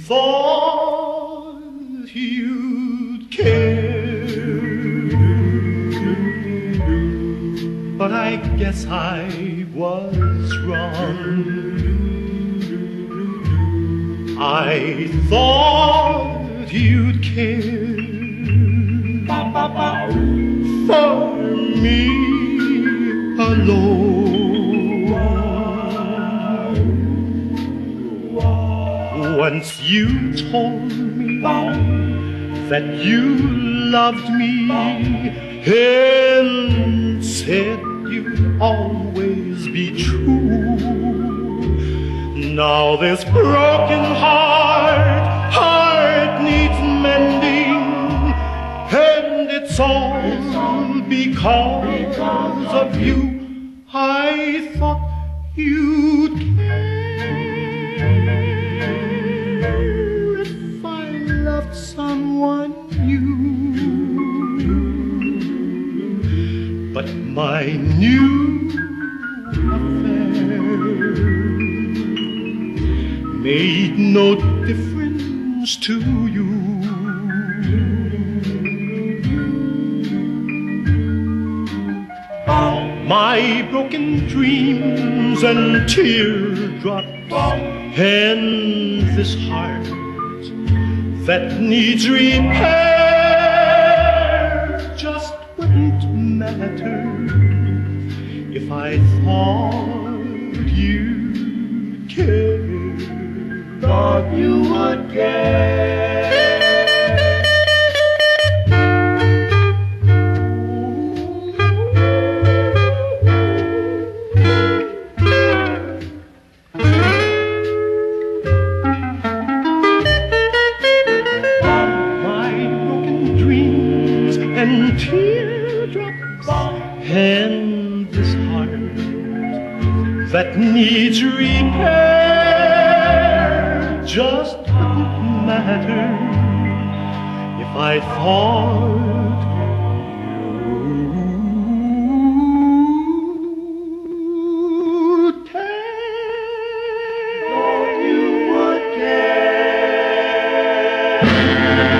thought you'd care, but I guess I was wrong. I thought you'd care for me alone. Once you told me that you loved me and said you'd always be true. Now this broken heart needs mending, and it's all because of you. I thought you'd care if I loved someone new, but my new affair made no difference to you. My broken dreams and teardrops and this heart that needs repair just wouldn't matter if I thought you'd care. Thought you would care. My broken dreams and teardrops and this heart that needs repair just wouldn't matter if I thought you'd care. You would care.